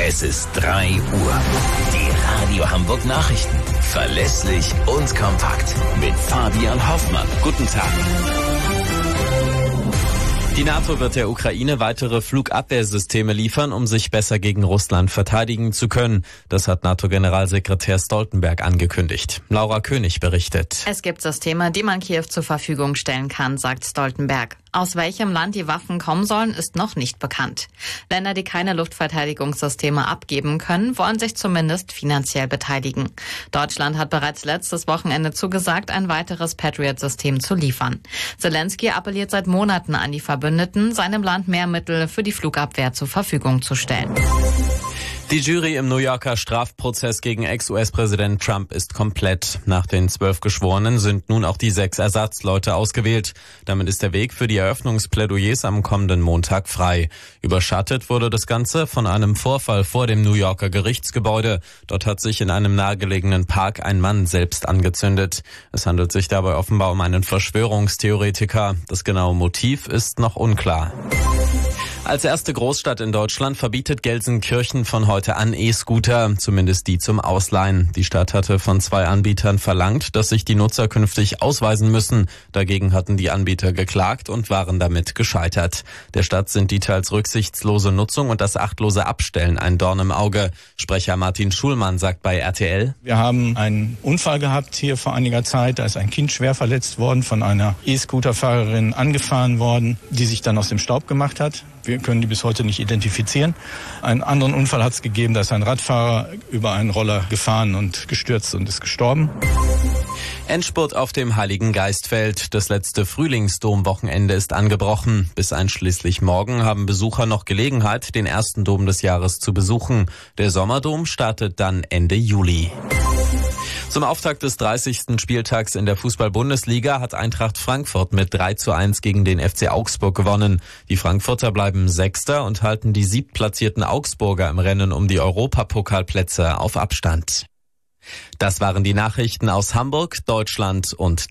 Es ist 3 Uhr. Die Radio Hamburg Nachrichten. Verlässlich und kompakt. Mit Fabian Hoffmann. Guten Tag. Die NATO wird der Ukraine weitere Flugabwehrsysteme liefern, um sich besser gegen Russland verteidigen zu können. Das hat NATO-Generalsekretär Stoltenberg angekündigt. Laura König berichtet. Es gibt Systeme, die man Kiew zur Verfügung stellen kann, sagt Stoltenberg. Aus welchem Land die Waffen kommen sollen, ist noch nicht bekannt. Länder, die keine Luftverteidigungssysteme abgeben können, wollen sich zumindest finanziell beteiligen. Deutschland hat bereits letztes Wochenende zugesagt, ein weiteres Patriot-System zu liefern. Zelensky appelliert seit Monaten an die Verbündeten, seinem Land mehr Mittel für die Flugabwehr zur Verfügung zu stellen. Die Jury im New Yorker Strafprozess gegen Ex-US-Präsident Trump ist komplett. Nach den 12 Geschworenen sind nun auch die 6 Ersatzleute ausgewählt. Damit ist der Weg für die Eröffnungsplädoyers am kommenden Montag frei. Überschattet wurde das Ganze von einem Vorfall vor dem New Yorker Gerichtsgebäude. Dort hat sich in einem nahegelegenen Park ein Mann selbst angezündet. Es handelt sich dabei offenbar um einen Verschwörungstheoretiker. Das genaue Motiv ist noch unklar. Als erste Großstadt in Deutschland verbietet Gelsenkirchen von heute an E-Scooter, zumindest die zum Ausleihen. Die Stadt hatte von 2 Anbietern verlangt, dass sich die Nutzer künftig ausweisen müssen. Dagegen hatten die Anbieter geklagt und waren damit gescheitert. Der Stadt sind die teils rücksichtslose Nutzung und das achtlose Abstellen ein Dorn im Auge. Sprecher Martin Schulmann sagt bei RTL: Wir haben einen Unfall gehabt hier vor einiger Zeit. Da ist ein Kind schwer verletzt worden, von einer E-Scooter-Fahrerin angefahren worden, die sich dann aus dem Staub gemacht hat. Wir können die bis heute nicht identifizieren. Einen anderen Unfall hat es gegeben, da ist ein Radfahrer über einen Roller gefahren und gestürzt und ist gestorben. Endspurt auf dem Heiligen Geistfeld. Das letzte Frühlingsdomwochenende ist angebrochen. Bis einschließlich morgen haben Besucher noch Gelegenheit, den ersten Dom des Jahres zu besuchen. Der Sommerdom startet dann Ende Juli. Zum Auftakt des 30. Spieltags in der Fußball-Bundesliga hat Eintracht Frankfurt mit 3:1 gegen den FC Augsburg gewonnen. Die Frankfurter bleiben Sechster und halten die 7. Augsburger im Rennen um die Europapokalplätze auf Abstand. Das waren die Nachrichten aus Hamburg, Deutschland und